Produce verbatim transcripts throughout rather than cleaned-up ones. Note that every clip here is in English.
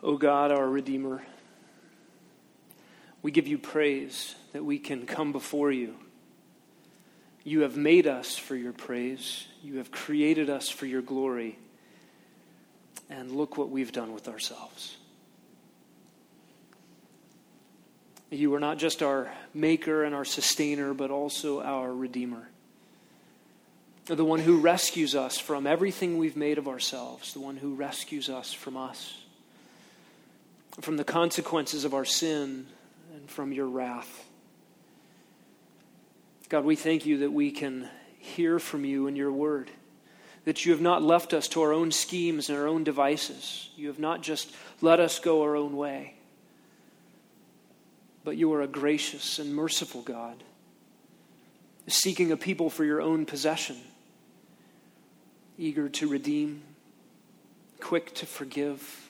O God, our Redeemer, we give you praise that we can come before you. You have made us for your praise. You have created us for your glory. And look what we've done with ourselves. You are not just our maker and our sustainer, but also our Redeemer. The one who rescues us from everything we've made of ourselves. The one who rescues us from us. From the consequences of our sin and from your wrath. God, we thank you that we can hear from you in your word. That you have not left us to our own schemes and our own devices. You have not just let us go our own way. But you are a gracious and merciful God, seeking a people for your own possession, eager to redeem, quick to forgive,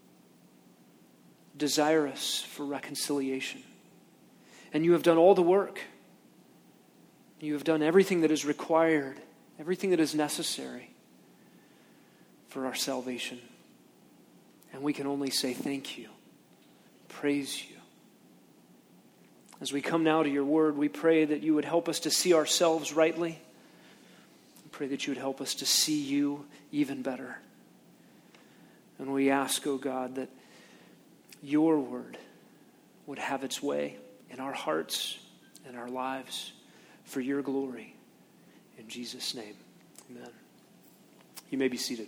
desirous for reconciliation. And you have done all the work. You have done everything that is required, everything that is necessary for our salvation. And we can only say thank you, praise you. As we come now to your word, we pray that you would help us to see ourselves rightly. We pray that you would help us to see you even better. And we ask, O God, that your word would have its way in our hearts and our lives for your glory. In Jesus' name, amen. You may be seated.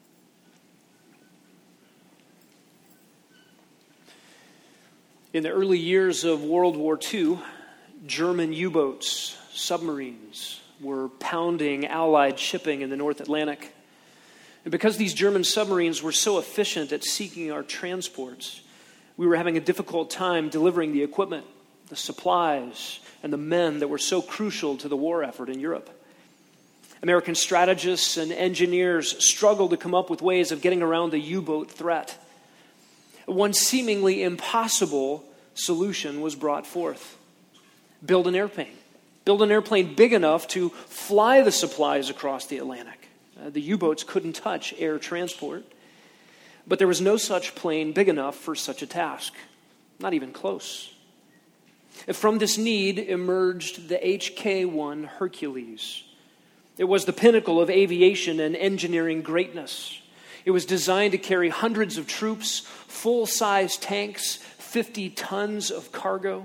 In the early years of World War Two, German U-boats, submarines, were pounding Allied shipping in the North Atlantic. And because these German submarines were so efficient at seeking our transports, we were having a difficult time delivering the equipment, the supplies, and the men that were so crucial to the war effort in Europe. American strategists and engineers struggled to come up with ways of getting around the U-boat threat. One seemingly impossible solution was brought forth. Build an airplane. Build an airplane big enough to fly the supplies across the Atlantic. Uh, the U-boats couldn't touch air transport. But there was no such plane big enough for such a task. Not even close. From this need emerged the H K one Hercules. It was the pinnacle of aviation and engineering greatness. It was designed to carry hundreds of troops, full-size tanks, fifty tons of cargo.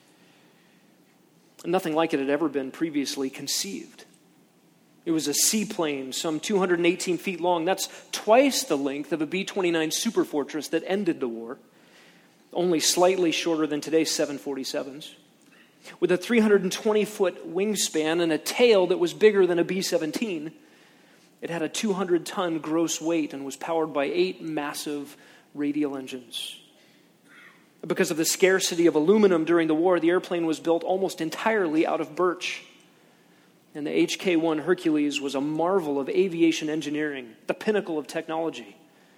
Nothing like it had ever been previously conceived. It was a seaplane, some two hundred eighteen feet long. That's twice the length of a B twenty-nine Superfortress that ended the war. Only slightly shorter than today's seven forty-sevens. With a three hundred twenty foot wingspan and a tail that was bigger than a B seventeen, it had a two hundred ton gross weight and was powered by eight massive radial engines. Because of the scarcity of aluminum during the war, the airplane was built almost entirely out of birch. And the H K one Hercules was a marvel of aviation engineering, the pinnacle of technology.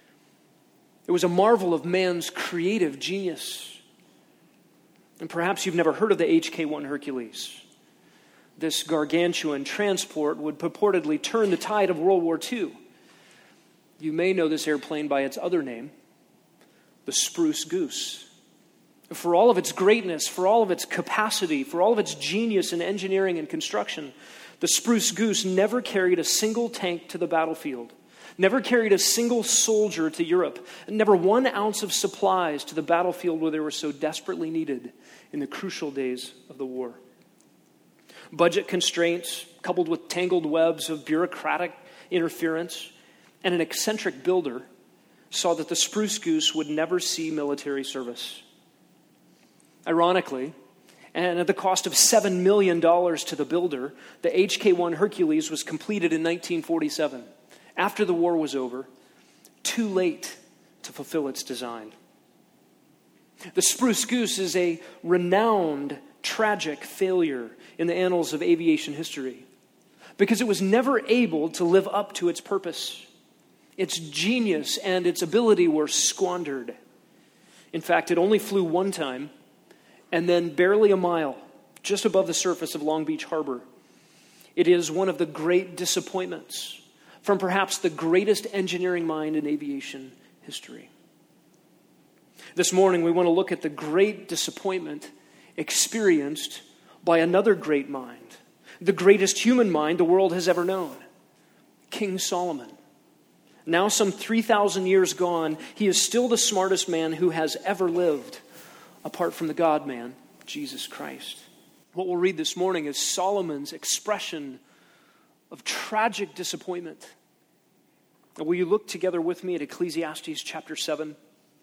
It was a marvel of man's creative genius. And perhaps you've never heard of the H K one Hercules. This gargantuan transport would purportedly turn the tide of World War Two. You may know this airplane by its other name, the Spruce Goose. For all of its greatness, for all of its capacity, for all of its genius in engineering and construction, the Spruce Goose never carried a single tank to the battlefield, never carried a single soldier to Europe, and never one ounce of supplies to the battlefield where they were so desperately needed in the crucial days of the war. Budget constraints, coupled with tangled webs of bureaucratic interference, and an eccentric builder, saw that the Spruce Goose would never see military service. Ironically, and at the cost of seven million dollars to the builder, the H K one Hercules was completed in nineteen forty-seven, after the war was over, too late to fulfill its design. The Spruce Goose is a renowned, tragic failure in the annals of aviation history because it was never able to live up to its purpose. Its genius and its ability were squandered. In fact, it only flew one time, and then barely a mile, just above the surface of Long Beach Harbor. It is one of the great disappointments from perhaps the greatest engineering mind in aviation history. This morning, we want to look at the great disappointment experienced by another great mind, the greatest human mind the world has ever known, King Solomon. Now some three thousand years gone, he is still the smartest man who has ever lived, apart from the God-man, Jesus Christ. What we'll read this morning is Solomon's expression of tragic disappointment. Will you look together with me at Ecclesiastes chapter seven?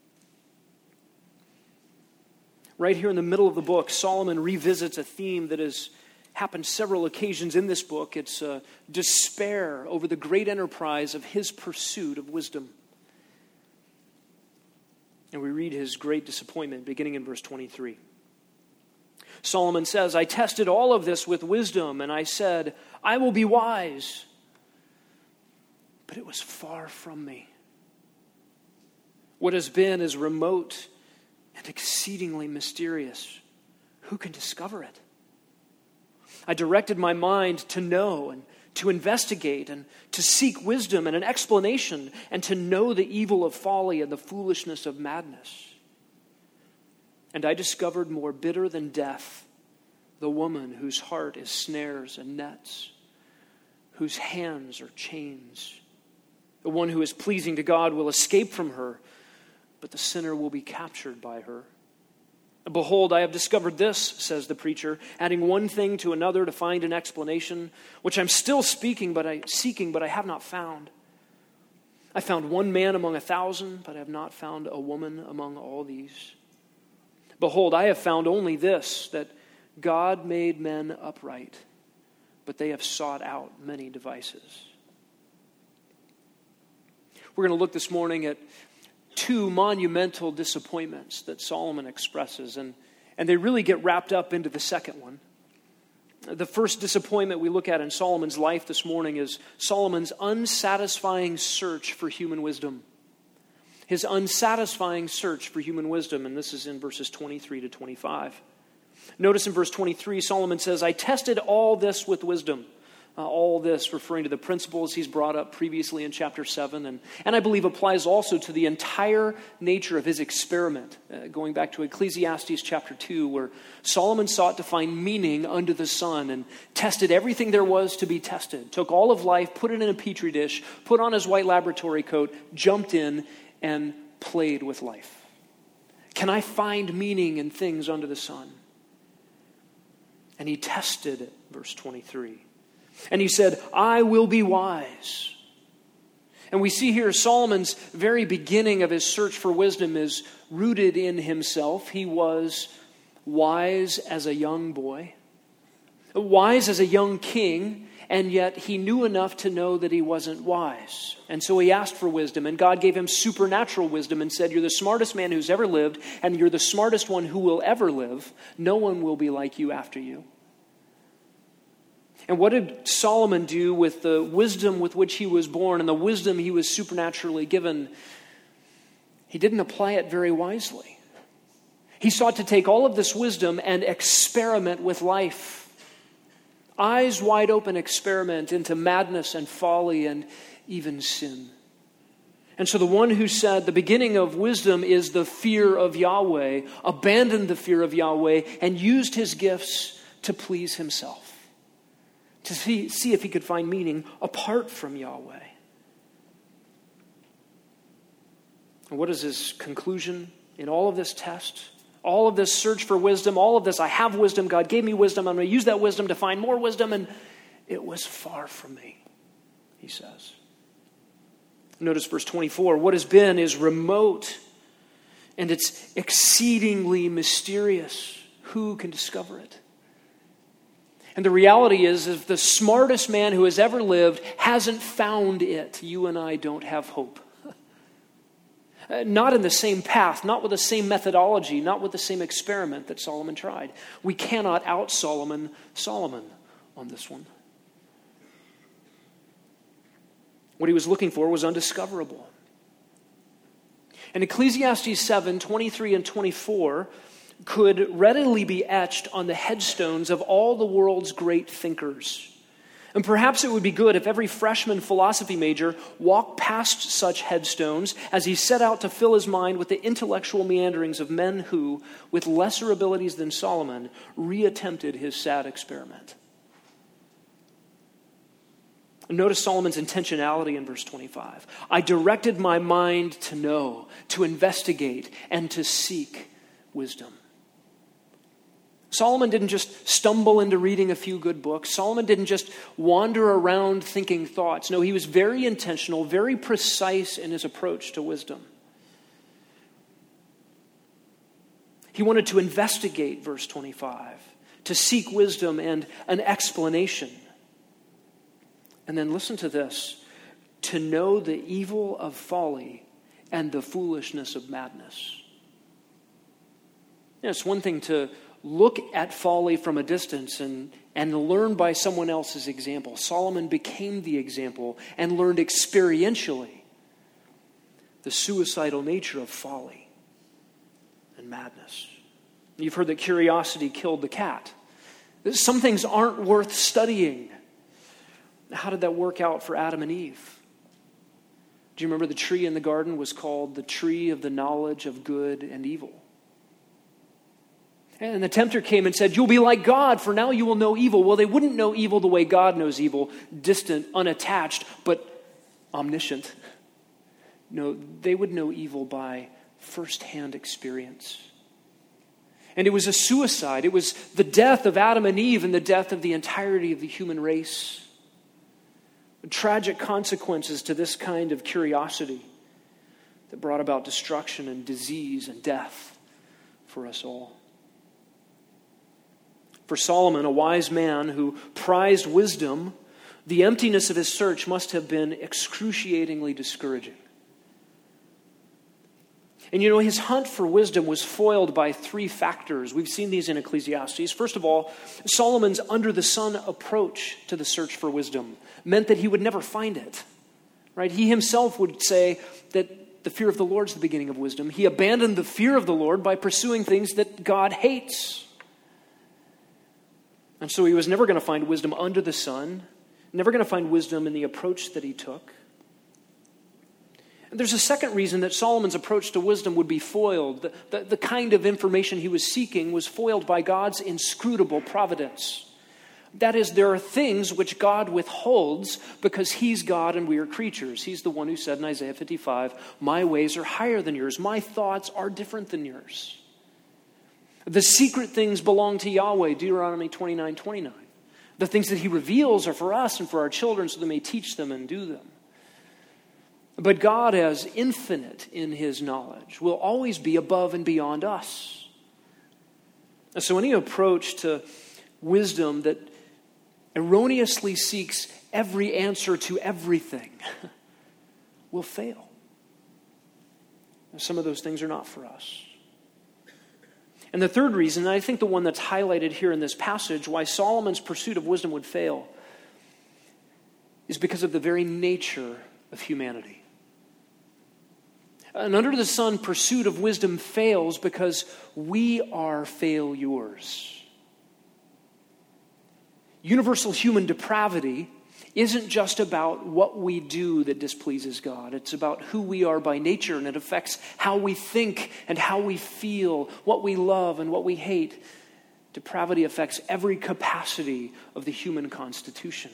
Right here in the middle of the book, Solomon revisits a theme that has happened several occasions in this book. It's uh, despair over the great enterprise of his pursuit of wisdom. And we read his great disappointment beginning in verse twenty-three. Solomon says, I tested all of this with wisdom, and I said, I will be wise. But it was far from me. What has been is remote and exceedingly mysterious. Who can discover it? I directed my mind to know and to investigate and to seek wisdom and an explanation and to know the evil of folly and the foolishness of madness. And I discovered more bitter than death the woman whose heart is snares and nets, whose hands are chains. The one who is pleasing to God will escape from her, but the sinner will be captured by her. Behold, I have discovered this, says the preacher, adding one thing to another to find an explanation, which I'm still speaking, but I seeking, but I have not found. I found one man among a thousand, but I have not found a woman among all these. Behold, I have found only this, that God made men upright, but they have sought out many devices. We're going to look this morning at two monumental disappointments that Solomon expresses, and, and they really get wrapped up into the second one. The first disappointment we look at in Solomon's life this morning is Solomon's unsatisfying search for human wisdom. His unsatisfying search for human wisdom, and this is in verses twenty-three to twenty-five. Notice in verse twenty-three, Solomon says, I tested all this with wisdom. Uh, all this referring to the principles he's brought up previously in chapter seven, and, and I believe applies also to the entire nature of his experiment, uh, going back to Ecclesiastes chapter two, where Solomon sought to find meaning under the sun and tested everything there was to be tested, took all of life, put it in a petri dish, put on his white laboratory coat, jumped in, and played with life. Can I find meaning in things under the sun? And he tested it, verse twenty-three. And he said, I will be wise. And we see here Solomon's very beginning of his search for wisdom is rooted in himself. He was wise as a young boy, wise as a young king, and yet he knew enough to know that he wasn't wise. And so he asked for wisdom, and God gave him supernatural wisdom and said, you're the smartest man who's ever lived, and you're the smartest one who will ever live. No one will be like you after you. And what did Solomon do with the wisdom with which he was born and the wisdom he was supernaturally given? He didn't apply it very wisely. He sought to take all of this wisdom and experiment with life. Eyes wide open experiment into madness and folly and even sin. And so the one who said the beginning of wisdom is the fear of Yahweh, abandoned the fear of Yahweh and used his gifts to please himself, to see, see if he could find meaning apart from Yahweh. And what is his conclusion in all of this test? All of this search for wisdom, all of this, I have wisdom, God gave me wisdom, I'm going to use that wisdom to find more wisdom, and it was far from me, he says. Notice verse twenty-four, what has been is remote, and it's exceedingly mysterious. Who can discover it? And the reality is, if the smartest man who has ever lived hasn't found it, you and I don't have hope. Not in the same path, not with the same methodology, not with the same experiment that Solomon tried. We cannot out-Solomon Solomon on this one. What he was looking for was undiscoverable. And Ecclesiastes seven, twenty-three and twenty-four could readily be etched on the headstones of all the world's great thinkers. And perhaps it would be good if every freshman philosophy major walked past such headstones as he set out to fill his mind with the intellectual meanderings of men who, with lesser abilities than Solomon, reattempted his sad experiment. Notice Solomon's intentionality in verse twenty-five. I directed my mind to know, to investigate, and to seek wisdom. Solomon didn't just stumble into reading a few good books. Solomon didn't just wander around thinking thoughts. No, he was very intentional, very precise in his approach to wisdom. He wanted to investigate, verse twenty-five, to seek wisdom and an explanation. And then listen to this, to know the evil of folly and the foolishness of madness. Yeah, it's one thing to look at folly from a distance and, and learn by someone else's example. Solomon became the example and learned experientially the suicidal nature of folly and madness. You've heard that curiosity killed the cat. Some things aren't worth studying. How did that work out for Adam and Eve? Do you remember the tree in the garden was called the tree of the knowledge of good and evil? And the tempter came and said, you'll be like God, for now you will know evil. Well, they wouldn't know evil the way God knows evil, distant, unattached, but omniscient. No, they would know evil by firsthand experience. And it was a suicide. It was the death of Adam and Eve and the death of the entirety of the human race. Tragic consequences to this kind of curiosity that brought about destruction and disease and death for us all. For Solomon, a wise man who prized wisdom, the emptiness of his search must have been excruciatingly discouraging. And you know, his hunt for wisdom was foiled by three factors. We've seen these in Ecclesiastes. First of all, Solomon's under-the-sun approach to the search for wisdom meant that he would never find it. Right? He himself would say that the fear of the Lord is the beginning of wisdom. He abandoned the fear of the Lord by pursuing things that God hates. And so he was never going to find wisdom under the sun, never going to find wisdom in the approach that he took. And there's a second reason that Solomon's approach to wisdom would be foiled. The, the, the kind of information he was seeking was foiled by God's inscrutable providence. That is, there are things which God withholds because he's God and we are creatures. He's the one who said in Isaiah fifty-five, my ways are higher than yours, my thoughts are different than yours. The secret things belong to Yahweh, Deuteronomy twenty-nine twenty-nine. The things that he reveals are for us and for our children so they may teach them and do them. But God, as infinite in his knowledge, will always be above and beyond us. And so any approach to wisdom that erroneously seeks every answer to everything will fail. Some of those things are not for us. And the third reason, and I think the one that's highlighted here in this passage, why Solomon's pursuit of wisdom would fail, is because of the very nature of humanity. An under-the-sun pursuit of wisdom fails because we are failures. Universal human depravity isn't just about what we do that displeases God. It's about who we are by nature, and it affects how we think and how we feel, what we love and what we hate. Depravity affects every capacity of the human constitution.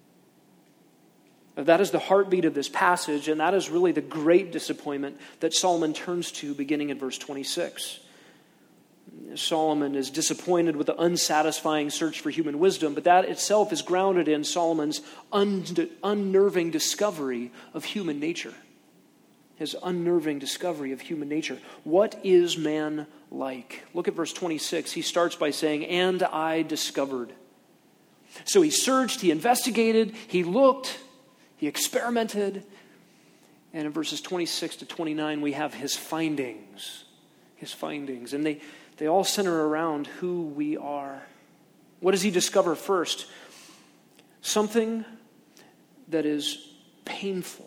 That is the heartbeat of this passage, and that is really the great disappointment that Solomon turns to beginning in verse twenty-six. Solomon is disappointed with the unsatisfying search for human wisdom, but that itself is grounded in Solomon's un- unnerving discovery of human nature. His unnerving discovery of human nature. What is man like? Look at verse twenty-six. He starts by saying, and I discovered. So he searched, he investigated, he looked, he experimented. And in verses twenty-six to twenty-nine, we have his findings. His findings. And they, they all center around who we are. What does he discover first? Something that is painful.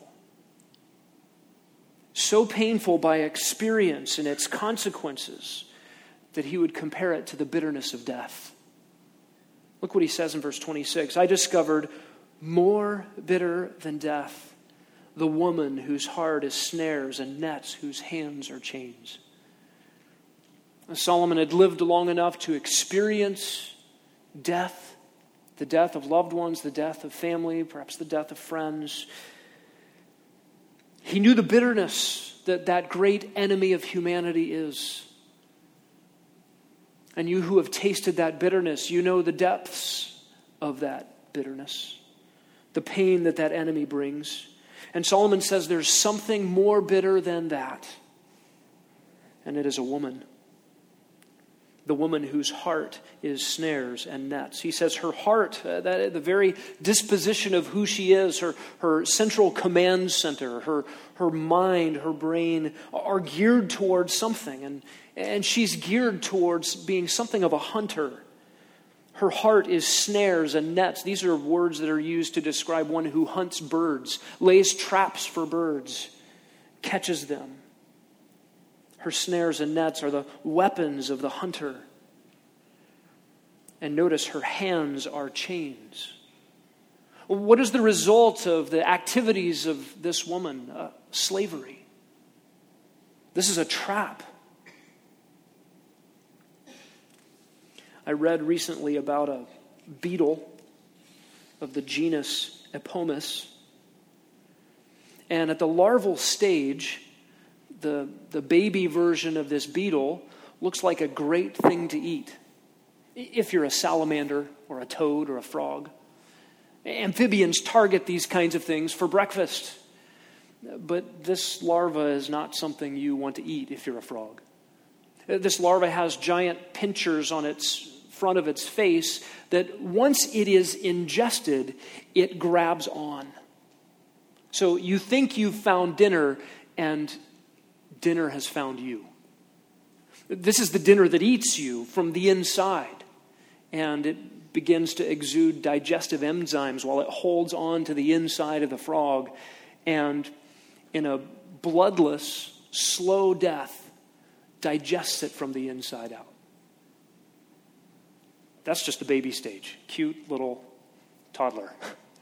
So painful by experience and its consequences that he would compare it to the bitterness of death. Look what he says in verse twenty-six. I discovered more bitter than death, the woman whose heart is snares and nets, whose hands are chains. Solomon had lived long enough to experience death, the death of loved ones, the death of family, perhaps the death of friends. He knew the bitterness that that great enemy of humanity is. And you who have tasted that bitterness, you know the depths of that bitterness, the pain that that enemy brings. And Solomon says there's something more bitter than that, and it is a woman. The woman whose heart is snares and nets. He says her heart, uh, that the very disposition of who she is, her, her central command center, her, her mind, her brain are geared towards something. And, and she's geared towards being something of a hunter. Her heart is snares and nets. These are words that are used to describe one who hunts birds, lays traps for birds, catches them. Her snares and nets are the weapons of the hunter. And notice her hands are chains. What is the result of the activities of this woman? Uh, slavery. This is a trap. I read recently about a beetle of the genus Epomus. And at the larval stage, The, the baby version of this beetle looks like a great thing to eat if you're a salamander or a toad or a frog. Amphibians target these kinds of things for breakfast. But this larva is not something you want to eat if you're a frog. This larva has giant pincers on its front of its face that once it is ingested, it grabs on. So you think you've found dinner, and dinner has found you. This is the dinner that eats you from the inside, and it begins to exude digestive enzymes while it holds on to the inside of the frog, and in a bloodless, slow death, digests it from the inside out. That's just the baby stage. Cute little toddler.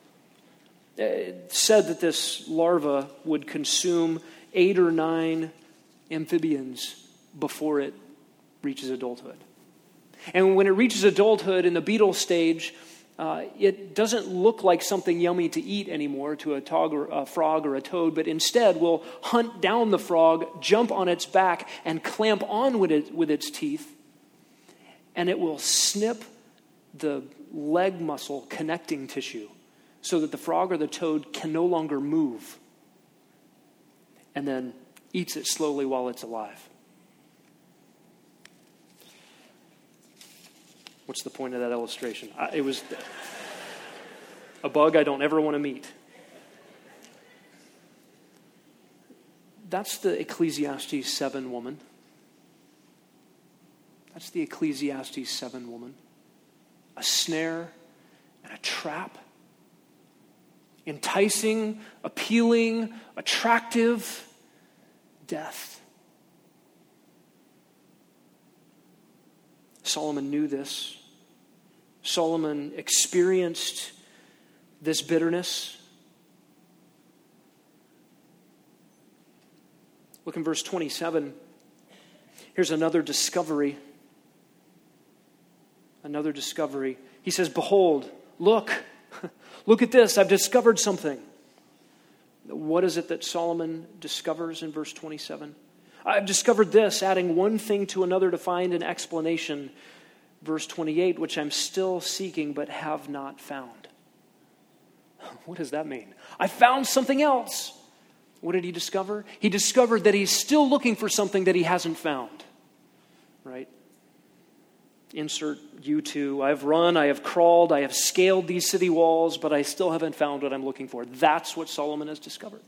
It said that this larva would consume eight or nine amphibians before it reaches adulthood. And when it reaches adulthood in the beetle stage, uh, it doesn't look like something yummy to eat anymore to a, tog or a frog or a toad, but instead will hunt down the frog, jump on its back, and clamp on with it with its teeth, and it will snip the leg muscle connecting tissue so that the frog or the toad can no longer move, and then eats it slowly while it's alive. What's the point of that illustration? I, it was a bug I don't ever want to meet. That's the Ecclesiastes seven woman. That's the Ecclesiastes seven woman. A snare and a trap. Enticing, appealing, attractive death. Solomon knew this. Solomon experienced this bitterness. Look in verse twenty-seven. Here's another discovery. Another discovery. He says, "Behold, look, look at this. I've discovered something." What is it that Solomon discovers in verse twenty-seven? I've discovered this, adding one thing to another to find an explanation. Verse twenty-eight, which I'm still seeking but have not found. What does that mean? I found something else. What did he discover? He discovered that he's still looking for something that he hasn't found. Right? Insert you two. I've run, I have crawled, I have scaled these city walls, but I still haven't found what I'm looking for. That's what Solomon has discovered.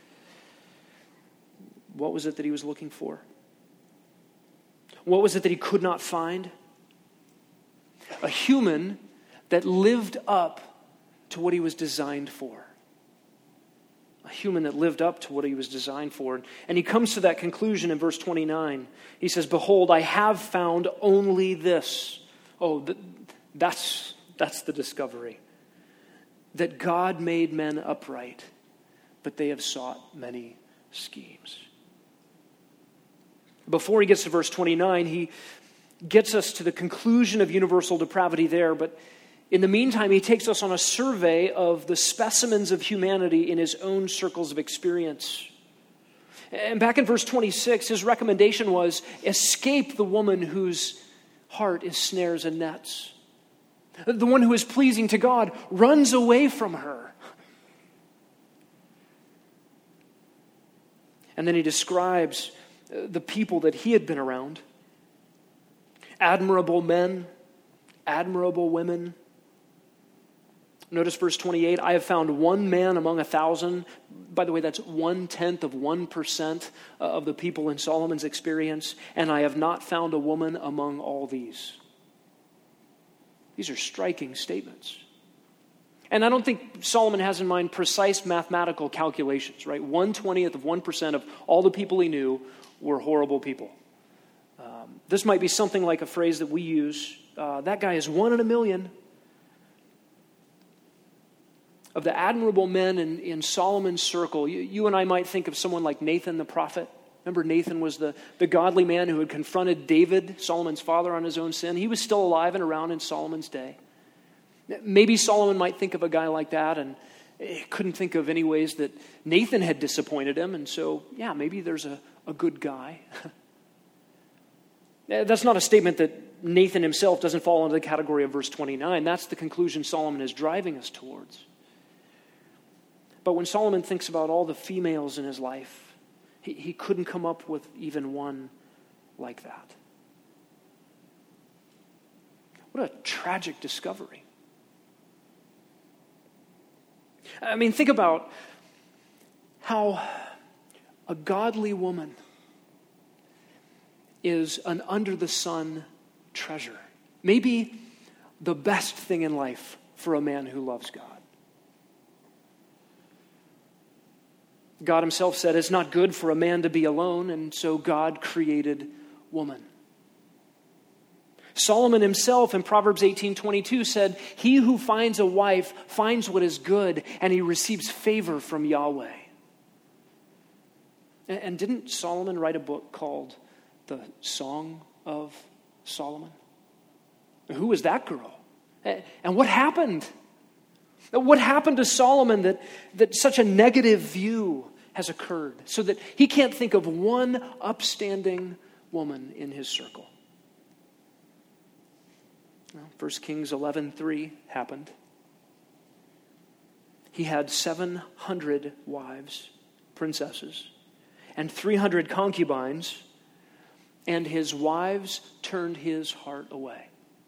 What was it that he was looking for? What was it that he could not find? A human that lived up to what he was designed for. A human that lived up to what he was designed for. And he comes to that conclusion in verse twenty-nine. He says, "Behold, I have found only this." Oh, th- that's, that's the discovery. that God made men upright, but they have sought many schemes. Before he gets to verse twenty-nine, he gets us to the conclusion of universal depravity there, but in the meantime, he takes us on a survey of the specimens of humanity in his own circles of experience. And back in verse twenty-six, his recommendation was, escape the woman whose heart is snares and nets. The one who is pleasing to God runs away from her. And then he describes the people that he had been around. Admirable men, admirable women. Notice verse twenty-eight, I have found one man among a thousand. By the way, that's one-tenth of one percent of the people in Solomon's experience. And I have not found a woman among all these. These are striking statements. And I don't think Solomon has in mind precise mathematical calculations, right? one-twentieth of one percent of all the people he knew were horrible people. Um, this might be something like a phrase that we use. Uh, that guy is one in a million. Of the admirable men in, in Solomon's circle, you, you and I might think of someone like Nathan the prophet. Remember, Nathan was the, the godly man who had confronted David, Solomon's father, on his own sin. He was still alive and around in Solomon's day. Maybe Solomon might think of a guy like that and couldn't think of any ways that Nathan had disappointed him. And so, yeah, maybe there's a, a good guy. That's not a statement that Nathan himself doesn't fall into the category of verse twenty-nine. That's the conclusion Solomon is driving us towards. But when Solomon thinks about all the females in his life, he, he couldn't come up with even one like that. What a tragic discovery. I mean, think about how a godly woman is an under-the-sun treasure. Maybe the best thing in life for a man who loves God. God himself said, it's not good for a man to be alone, and so God created woman. Solomon himself in Proverbs eighteen twenty-two said, he who finds a wife finds what is good, and he receives favor from Yahweh. And didn't Solomon write a book called The Song of Solomon? Who was that girl? And what happened? What happened to Solomon that, that such a negative view has occurred so that he can't think of one upstanding woman in his circle? Well, First Kings eleven three happened. He had seven hundred wives, princesses, and three hundred concubines, and his wives turned his heart away.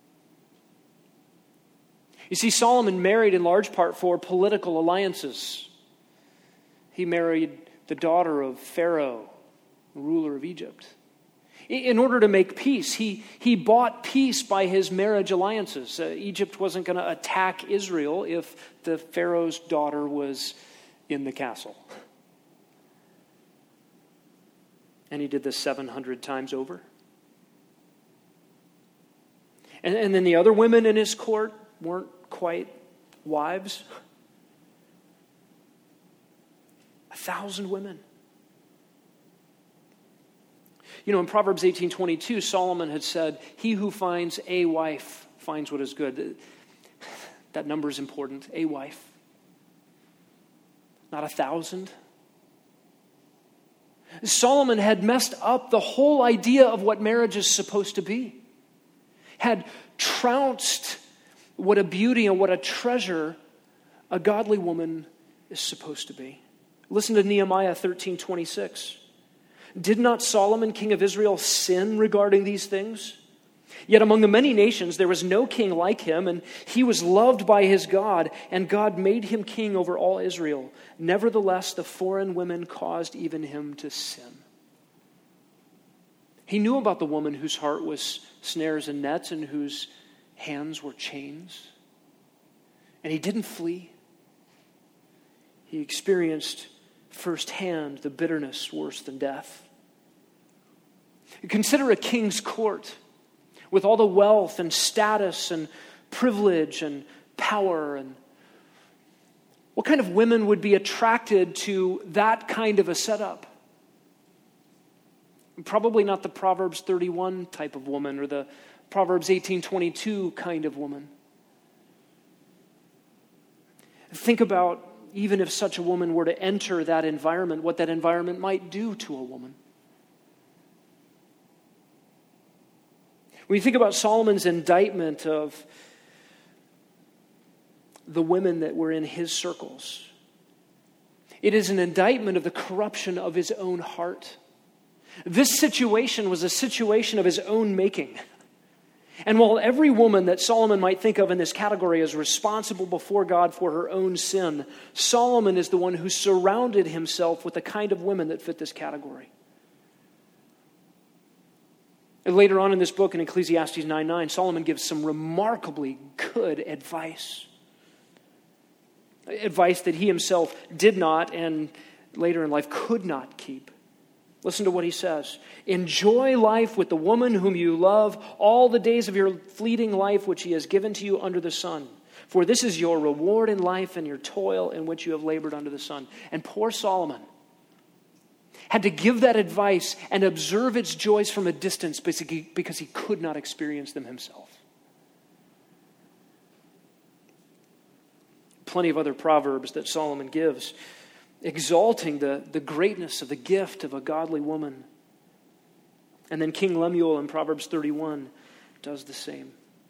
You see, Solomon married in large part for political alliances. He married the daughter of Pharaoh, ruler of Egypt. In order to make peace, he, he bought peace by his marriage alliances. Uh, Egypt wasn't going to attack Israel if the Pharaoh's daughter was in the castle. And he did this seven hundred times over. And, and then the other women in his court weren't quite wives. A thousand women. You know, in Proverbs eighteen twenty-two, Solomon had said, he who finds a wife finds what is good. That number is important. A wife. Not a thousand. Solomon had messed up the whole idea of what marriage is supposed to be. Had trounced what a beauty and what a treasure a godly woman is supposed to be. Listen to Nehemiah thirteen twenty-six. Did not Solomon, king of Israel, sin regarding these things? Yet among the many nations there was no king like him, and he was loved by his God, and God made him king over all Israel. Nevertheless, the foreign women caused even him to sin. He knew about the woman whose heart was snares and nets and whose hands were chains. And he didn't flee. He experienced firsthand the bitterness worse than death. Consider a king's court with all the wealth and status and privilege and power. And What kind of women would be attracted to that kind of a setup? Probably not the Proverbs thirty-one type of woman or the Proverbs eighteen twenty-two kind of woman. Think about, even if such a woman were to enter that environment, what that environment might do to a woman. When you think about Solomon's indictment of the women that were in his circles, it is an indictment of the corruption of his own heart. This situation was a situation of his own making. And while every woman that Solomon might think of in this category is responsible before God for her own sin, Solomon is the one who surrounded himself with the kind of women that fit this category. And later on in this book, in Ecclesiastes nine nine, Solomon gives some remarkably good advice. Advice that he himself did not and later in life could not keep. Listen to what he says. Enjoy life with the woman whom you love all the days of your fleeting life which he has given to you under the sun. For this is your reward in life and your toil in which you have labored under the sun. And poor Solomon had to give that advice and observe its joys from a distance because he could not experience them himself. Plenty of other proverbs that Solomon gives, exalting the, the greatness of the gift of a godly woman. And then King Lemuel in Proverbs thirty-one does the same.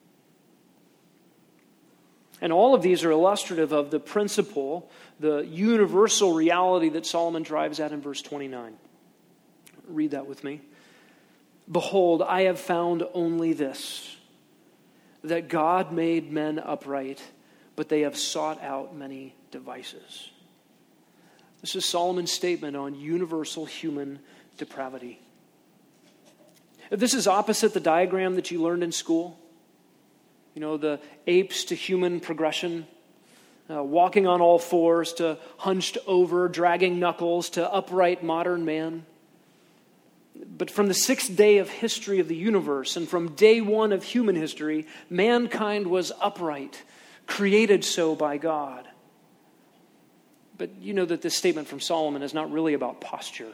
And all of these are illustrative of the principle, the universal reality that Solomon drives at in verse twenty-nine. Read that with me. Behold, I have found only this, that God made men upright, but they have sought out many devices. This is Solomon's statement on universal human depravity. This is opposite the diagram that you learned in school. You know, the apes to human progression, uh, walking on all fours to hunched over, dragging knuckles to upright modern man. But from the sixth day of history of the universe and from day one of human history, mankind was upright, created so by God. But you know that this statement from Solomon is not really about posture.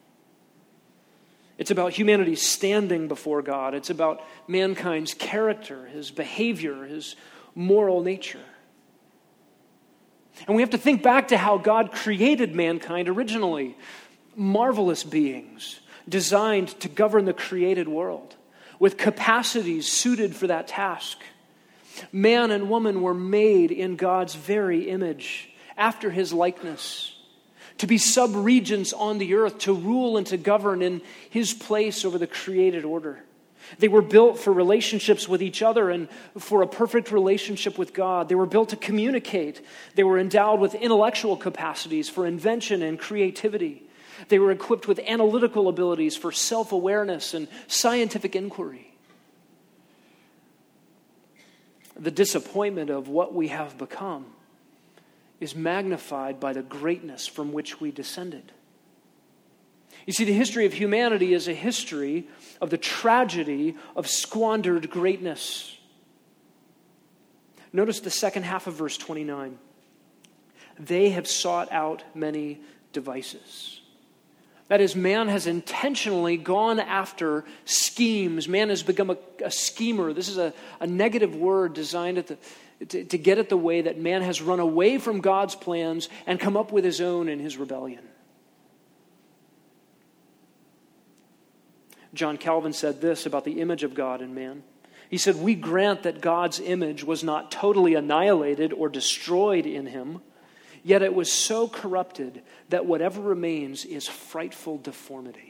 It's about humanity standing before God. It's about mankind's character, his behavior, his moral nature. And we have to think back to how God created mankind originally. Marvelous beings designed to govern the created world with capacities suited for that task. Man and woman were made in God's very image, after his likeness, to be sub-regents on the earth, to rule and to govern in his place over the created order. They were built for relationships with each other and for a perfect relationship with God. They were built to communicate. They were endowed with intellectual capacities for invention and creativity. They were equipped with analytical abilities for self-awareness and scientific inquiry. The disappointment of what we have become is magnified by the greatness from which we descended. You see, the history of humanity is a history of the tragedy of squandered greatness. Notice the second half of verse twenty-nine. They have sought out many devices. That is, man has intentionally gone after schemes. Man has become a, a schemer. This is a, a negative word designed at the To, to get at the way that man has run away from God's plans and come up with his own in his rebellion. John Calvin said this about the image of God in man. He said, "We grant that God's image was not totally annihilated or destroyed in him, yet it was so corrupted that whatever remains is frightful deformity."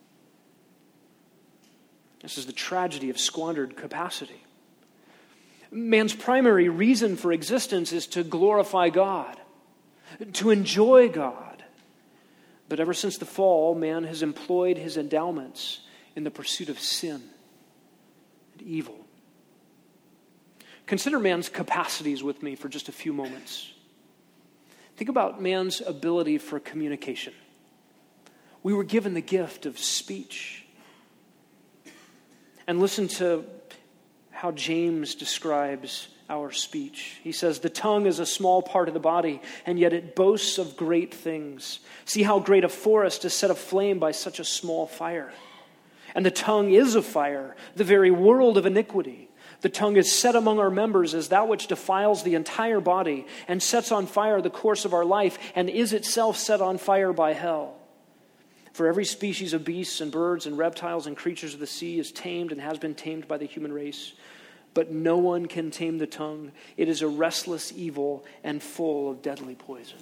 This is the tragedy of squandered capacity. Man's primary reason for existence is to glorify God, to enjoy God. But ever since the fall, man has employed his endowments in the pursuit of sin and evil. Consider man's capacities with me for just a few moments. Think about man's ability for communication. We were given the gift of speech. And listen to how James describes our speech. He says, the tongue is a small part of the body, and yet it boasts of great things. See how great a forest is set aflame by such a small fire. And the tongue is a fire, the very world of iniquity. The tongue is set among our members as that which defiles the entire body and sets on fire the course of our life and is itself set on fire by hell. For every species of beasts and birds and reptiles and creatures of the sea is tamed and has been tamed by the human race. But no one can tame the tongue. It is a restless evil and full of deadly poison.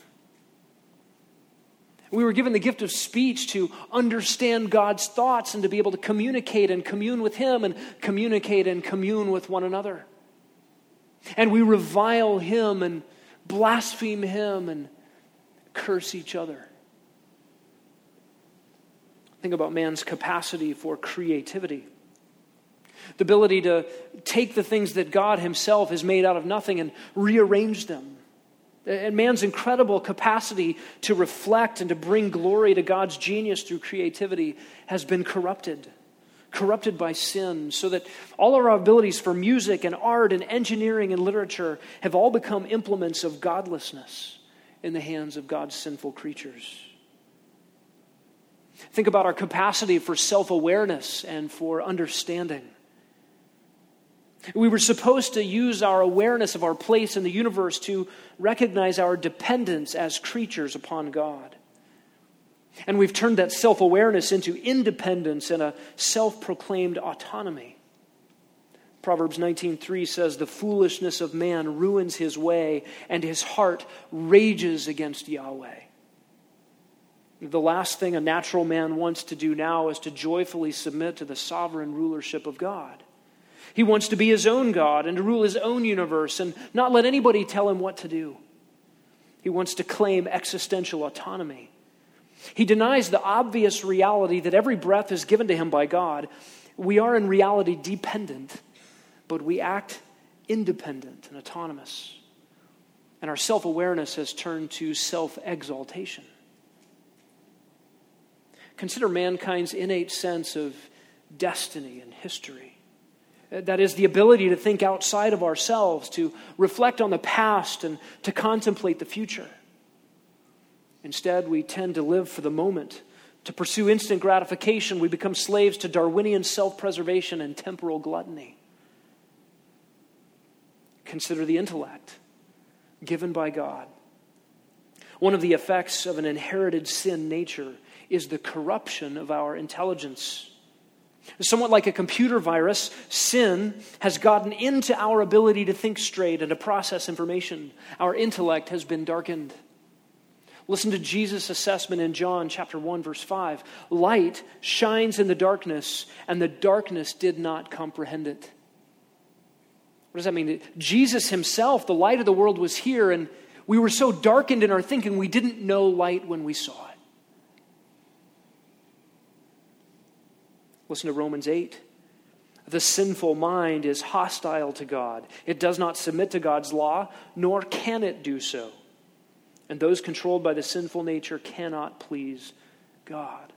We were given the gift of speech to understand God's thoughts and to be able to communicate and commune with Him and communicate and commune with one another. And we revile Him and blaspheme Him and curse each other. Think about man's capacity for creativity. The ability to take the things that God Himself has made out of nothing and rearrange them. And man's incredible capacity to reflect and to bring glory to God's genius through creativity has been corrupted. Corrupted by sin, so that all our abilities for music and art and engineering and literature have all become implements of godlessness in the hands of God's sinful creatures. Think about our capacity for self-awareness and for understanding. We were supposed to use our awareness of our place in the universe to recognize our dependence as creatures upon God. And we've turned that self-awareness into independence and a self-proclaimed autonomy. Proverbs nineteen three says, the foolishness of man ruins his way, and his heart rages against Yahweh. The last thing a natural man wants to do now is to joyfully submit to the sovereign rulership of God. He wants to be his own God and to rule his own universe and not let anybody tell him what to do. He wants to claim existential autonomy. He denies the obvious reality that every breath is given to him by God. We are in reality dependent, but we act independent and autonomous. And our self-awareness has turned to self-exaltation. Consider mankind's innate sense of destiny and history. That is, the ability to think outside of ourselves, to reflect on the past and to contemplate the future. Instead, we tend to live for the moment. To pursue instant gratification, we become slaves to Darwinian self-preservation and temporal gluttony. Consider the intellect given by God. One of the effects of an inherited sin nature is the corruption of our intelligence. Somewhat like a computer virus, sin has gotten into our ability to think straight and to process information. Our intellect has been darkened. Listen to Jesus' assessment in John chapter one, verse five. Light shines in the darkness, and the darkness did not comprehend it. What does that mean? Jesus Himself, the light of the world, was here, and we were so darkened in our thinking we didn't know light when we saw it. Listen to Romans eight. The sinful mind is hostile to God. It does not submit to God's law, nor can it do so. And those controlled by the sinful nature cannot please God.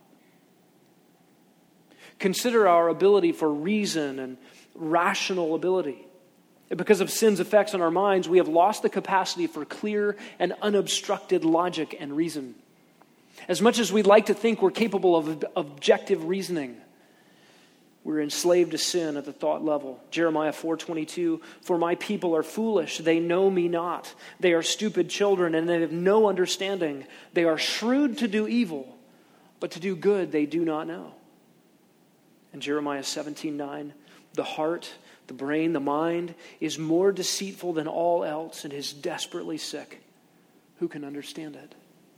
Consider our ability for reason and rational ability. Because of sin's effects on our minds, we have lost the capacity for clear and unobstructed logic and reason. As much as we'd like to think we're capable of objective reasoning, we're enslaved to sin at the thought level. Jeremiah four twenty-two, for my people are foolish, they know me not. They are stupid children, and they have no understanding. They are shrewd to do evil, but to do good they do not know. And Jeremiah seventeen nine, the heart, the brain, the mind is more deceitful than all else and is desperately sick. Who can understand it?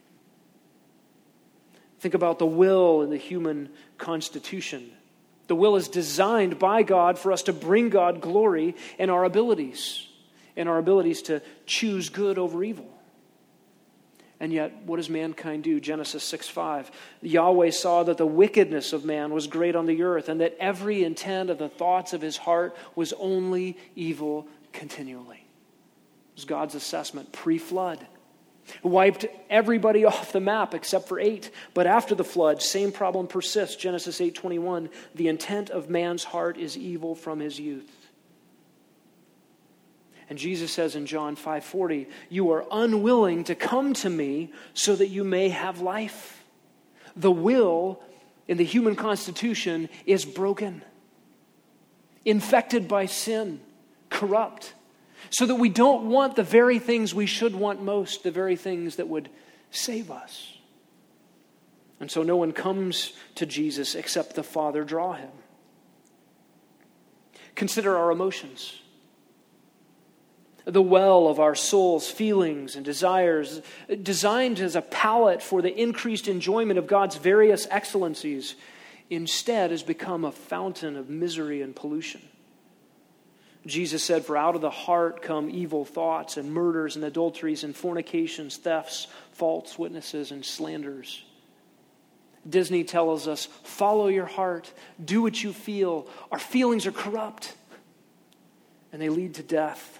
Think about the will in the human constitution. The will is designed by God for us to bring God glory in our abilities, in our abilities to choose good over evil. And yet, what does mankind do? Genesis six five. Yahweh saw that the wickedness of man was great on the earth, and that every intent of the thoughts of his heart was only evil continually. It was God's assessment pre-flood. Wiped everybody off the map except for eight. But after the flood, same problem persists. Genesis eight twenty-one. The intent of man's heart is evil from his youth. And Jesus says in John five forty, you are unwilling to come to me so that you may have life. The will in the human constitution is broken, infected by sin, corrupt, so that we don't want the very things we should want most, the very things that would save us. And so no one comes to Jesus except the Father draw him. Consider our emotions. The well of our soul's feelings and desires, designed as a palette for the increased enjoyment of God's various excellencies, instead has become a fountain of misery and pollution. Jesus said, for out of the heart come evil thoughts and murders and adulteries and fornications, thefts, false witnesses, and slanders. Disney tells us, follow your heart, do what you feel. Our feelings are corrupt, and they lead to death.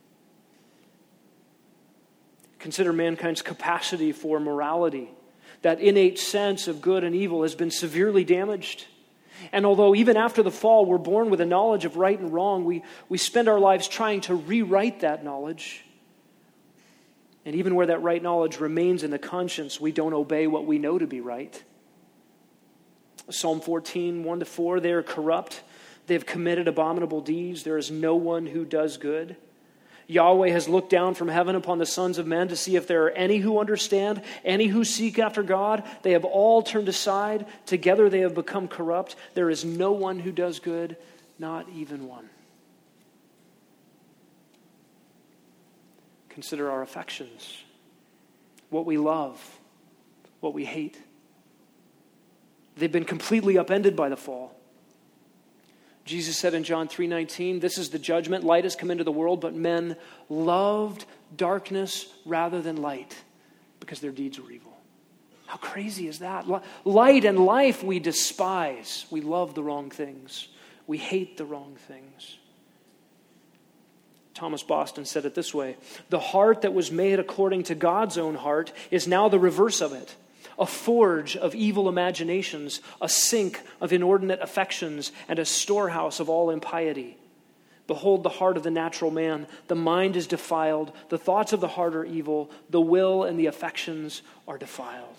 Consider mankind's capacity for morality. That innate sense of good and evil has been severely damaged. And although even after the fall we're born with a knowledge of right and wrong, we, we spend our lives trying to rewrite that knowledge. And even where that right knowledge remains in the conscience, we don't obey what we know to be right. Psalm fourteen, one to four, they are corrupt. They have committed abominable deeds. There is no one who does good. Yahweh has looked down from heaven upon the sons of men to see if there are any who understand, any who seek after God. They have all turned aside. Together they have become corrupt. There is no one who does good, not even one. Consider our affections, what we love, what we hate. They've been completely upended by the fall. Jesus said in John three nineteen, this is the judgment. Light has come into the world, but men loved darkness rather than light because their deeds were evil. How crazy is that? Light and life we despise. We love the wrong things. We hate the wrong things. Thomas Boston said it this way, the heart that was made according to God's own heart is now the reverse of it. A forge of evil imaginations, a sink of inordinate affections, and a storehouse of all impiety. Behold the heart of the natural man. The mind is defiled. The thoughts of the heart are evil. The will and the affections are defiled.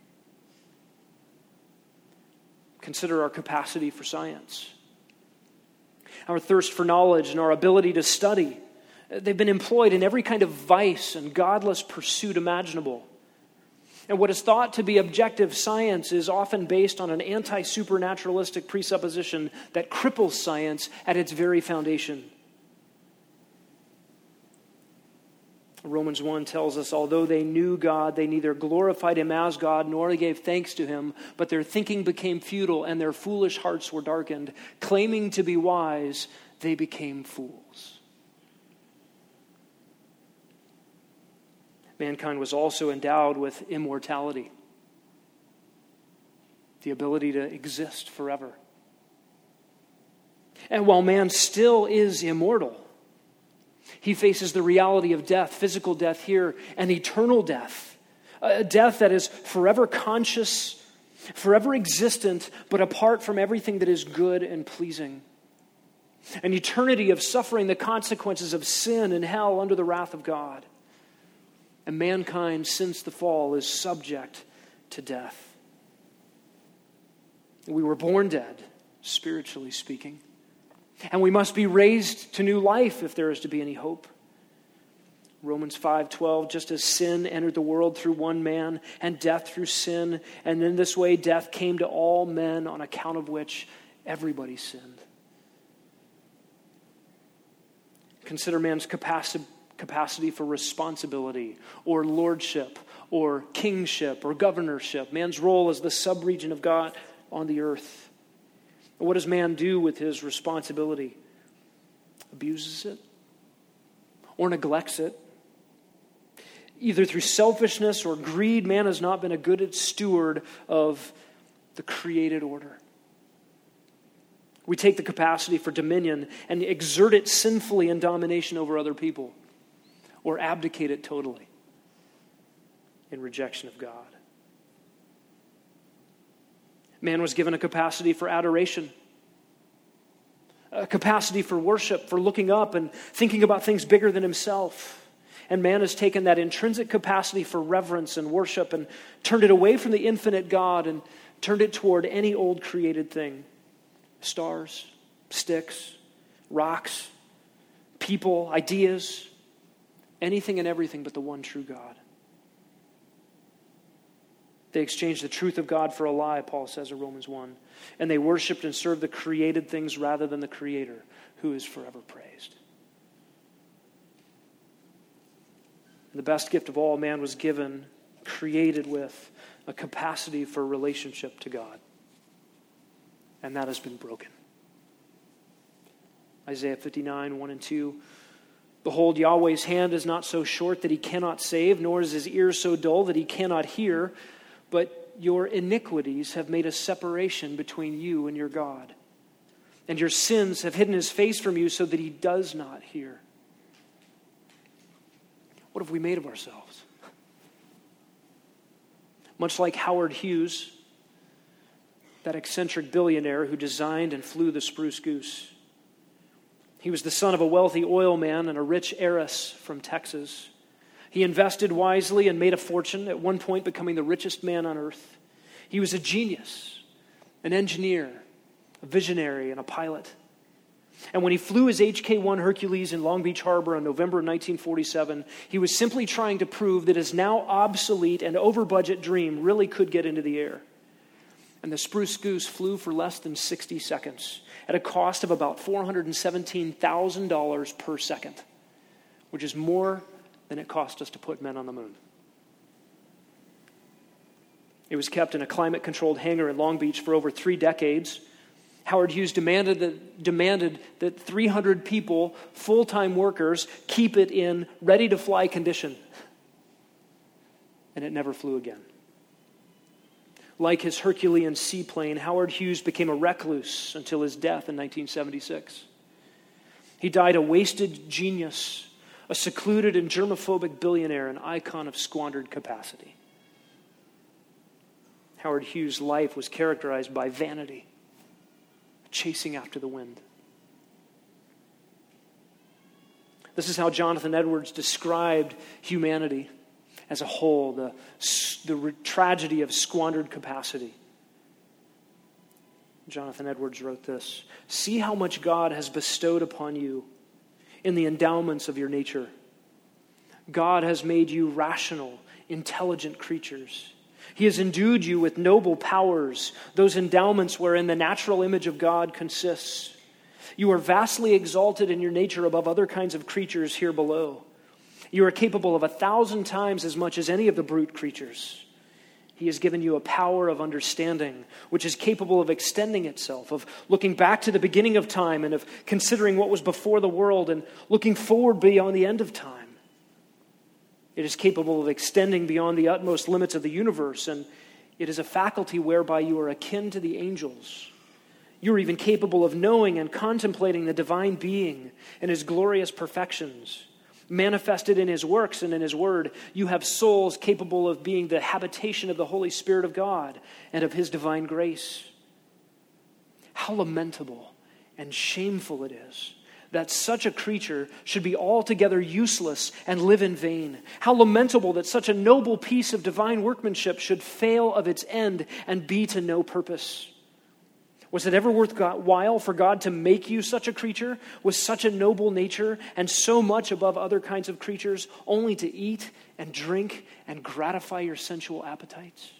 Consider our capacity for science. Our thirst for knowledge and our ability to study. They've been employed in every kind of vice and godless pursuit imaginable. And what is thought to be objective science is often based on an anti-supernaturalistic presupposition that cripples science at its very foundation. Romans one tells us, although they knew God, they neither glorified him as God nor gave thanks to him, but their thinking became futile and their foolish hearts were darkened. Claiming to be wise, they became fools. Mankind was also endowed with immortality, the ability to exist forever. And while man still is immortal, he faces the reality of death, physical death here, and eternal death. A death that is forever conscious, forever existent, but apart from everything that is good and pleasing. An eternity of suffering the consequences of sin and hell under the wrath of God. And mankind, since the fall, is subject to death. We were born dead, spiritually speaking. And we must be raised to new life if there is to be any hope. Romans five twelve, just as sin entered the world through one man, and death through sin, and in this way death came to all men, on account of which everybody sinned. Consider man's capacity capacity for responsibility or lordship or kingship or governorship. Man's role as the sub-region of God on the earth. What does man do with his responsibility? Abuses it or neglects it. Either through selfishness or greed, man has not been a good steward of the created order. We take the capacity for dominion and exert it sinfully in domination over other people, or abdicate it totally in rejection of God. Man was given a capacity for adoration. a capacity for worship, for looking up and thinking about things bigger than himself. And man has taken that intrinsic capacity for reverence and worship and turned it away from the infinite God and turned it toward any old created thing. Stars, sticks, rocks, people, ideas, anything and everything but the one true God. They exchanged the truth of God for a lie, Paul says in Romans one. And they worshiped and served the created things rather than the Creator, who is forever praised. And the best gift of all, man was given, created with a capacity for relationship to God. And that has been broken. Isaiah fifty-nine, one and two. Behold, Yahweh's hand is not so short that he cannot save, nor is his ear so dull that he cannot hear. But your iniquities have made a separation between you and your God. And your sins have hidden his face from you so that he does not hear. What have we made of ourselves? Much like Howard Hughes, that eccentric billionaire who designed and flew the Spruce Goose. He was the son of a wealthy oil man and a rich heiress from Texas. He invested wisely and made a fortune, at one point becoming the richest man on earth. He was a genius, an engineer, a visionary, and a pilot. And when he flew his H K one Hercules in Long Beach Harbor in November of nineteen forty-seven, he was simply trying to prove that his now obsolete and over-budget dream really could get into the air. And the Spruce Goose flew for less than sixty seconds at a cost of about four hundred seventeen thousand dollars per second, which is more than it cost us to put men on the moon. It was kept in a climate-controlled hangar in Long Beach for over three decades. Howard Hughes demanded that, demanded that three hundred people, full-time workers, keep it in ready-to-fly condition. And it never flew again. Like his Herculean seaplane, Howard Hughes became a recluse until his death in nineteen seventy-six. He died a wasted genius, a secluded and germophobic billionaire, an icon of squandered capacity. Howard Hughes' life was characterized by vanity, chasing after the wind. This is how Jonathan Edwards described humanity as a whole, the, the tragedy of squandered capacity. Jonathan Edwards wrote this: "See how much God has bestowed upon you in the endowments of your nature. God has made you rational, intelligent creatures. He has endued you with noble powers, those endowments wherein the natural image of God consists. You are vastly exalted in your nature above other kinds of creatures here below. You are capable of a thousand times as much as any of the brute creatures. He has given you a power of understanding, which is capable of extending itself, of looking back to the beginning of time and of considering what was before the world and looking forward beyond the end of time. It is capable of extending beyond the utmost limits of the universe, and it is a faculty whereby you are akin to the angels. You are even capable of knowing and contemplating the divine being and his glorious perfections. Manifested in his works and in his word, you have souls capable of being the habitation of the Holy Spirit of God and of his divine grace. How lamentable and shameful it is that such a creature should be altogether useless and live in vain. How lamentable that such a noble piece of divine workmanship should fail of its end and be to no purpose. Was it ever worthwhile for God to make you such a creature with such a noble nature and so much above other kinds of creatures, only to eat and drink and gratify your sensual appetites?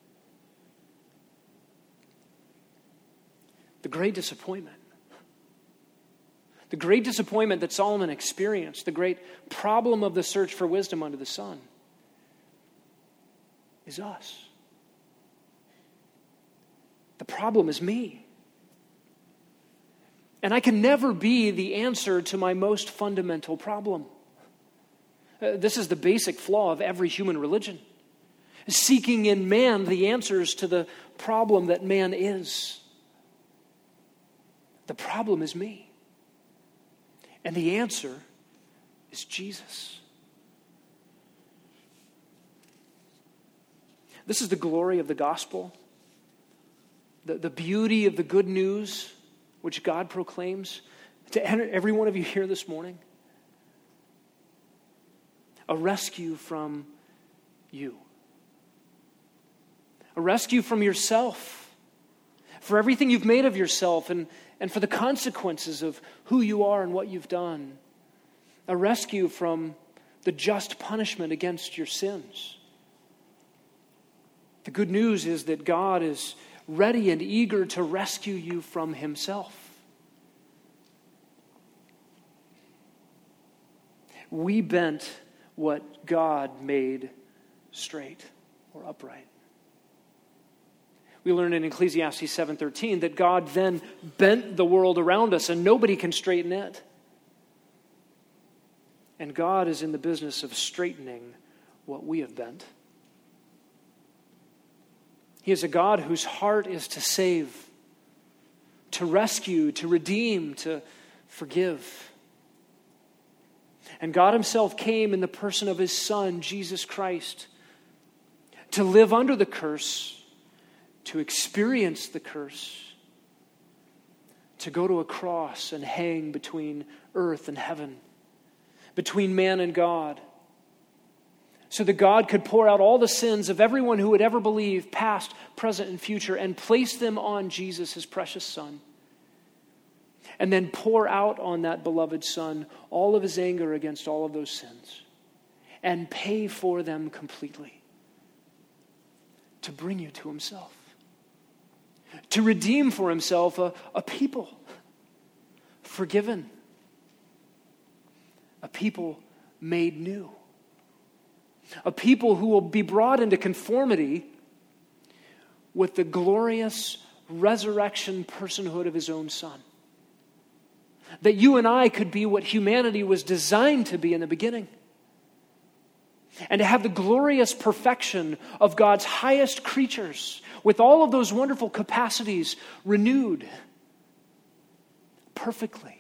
The great disappointment. The great disappointment that Solomon experienced, the great problem of the search for wisdom under the sun, is us. The problem is me. And I can never be the answer to my most fundamental problem. Uh, this is the basic flaw of every human religion. Seeking in man the answers to the problem that man is. The problem is me. And the answer is Jesus. This is the glory of the gospel, the, the beauty of the good news which God proclaims to every one of you here this morning? A rescue from you. A rescue from yourself, for everything you've made of yourself and, and for the consequences of who you are and what you've done. A rescue from the just punishment against your sins. The good news is that God is ready and eager to rescue you from himself. We bent what God made straight or upright. We learn in Ecclesiastes seven thirteen that God then bent the world around us and nobody can straighten it. And God is in the business of straightening what we have bent. He is a God whose heart is to save, to rescue, to redeem, to forgive. And God himself came in the person of his Son, Jesus Christ, to live under the curse, to experience the curse, to go to a cross and hang between earth and heaven, between man and God, so that God could pour out all the sins of everyone who would ever believe, past, present, and future, and place them on Jesus, his precious Son. And then pour out on that beloved Son all of his anger against all of those sins and pay for them completely to bring you to himself, to redeem for himself a, a people forgiven, a people made new, a people who will be brought into conformity with the glorious resurrection personhood of his own Son. That you and I could be what humanity was designed to be in the beginning. And to have the glorious perfection of God's highest creatures with all of those wonderful capacities renewed perfectly.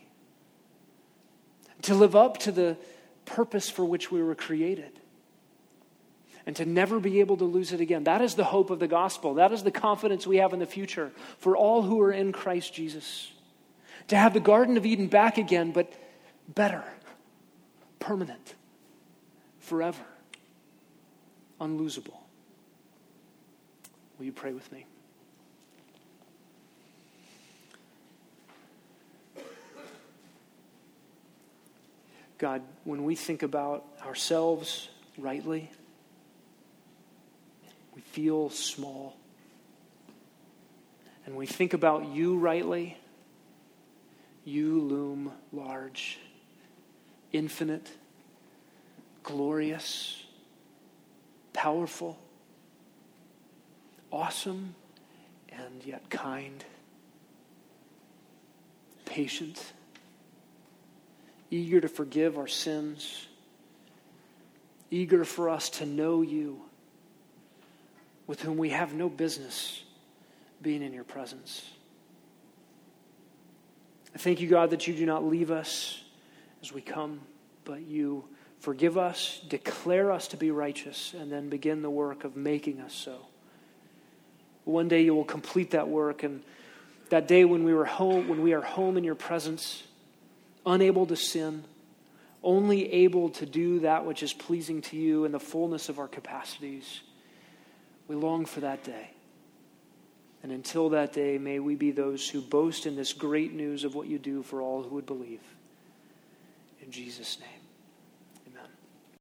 To live up to the purpose for which we were created. And to never be able to lose it again. That is the hope of the gospel. That is the confidence we have in the future for all who are in Christ Jesus. To have the Garden of Eden back again, but better, permanent, forever, unlosable. Will you pray with me? God, when we think about ourselves rightly, we feel small. And we think about you rightly, you loom large, infinite, glorious, powerful, awesome, and yet kind, patient, eager to forgive our sins, eager for us to know you, with whom we have no business being in your presence. I thank you, God, that you do not leave us as we come, but you forgive us, declare us to be righteous, and then begin the work of making us so. One day you will complete that work, and that day when we were home, when we are home in your presence, unable to sin, only able to do that which is pleasing to you in the fullness of our capacities, we long for that day. And until that day, may we be those who boast in this great news of what you do for all who would believe. In Jesus' name.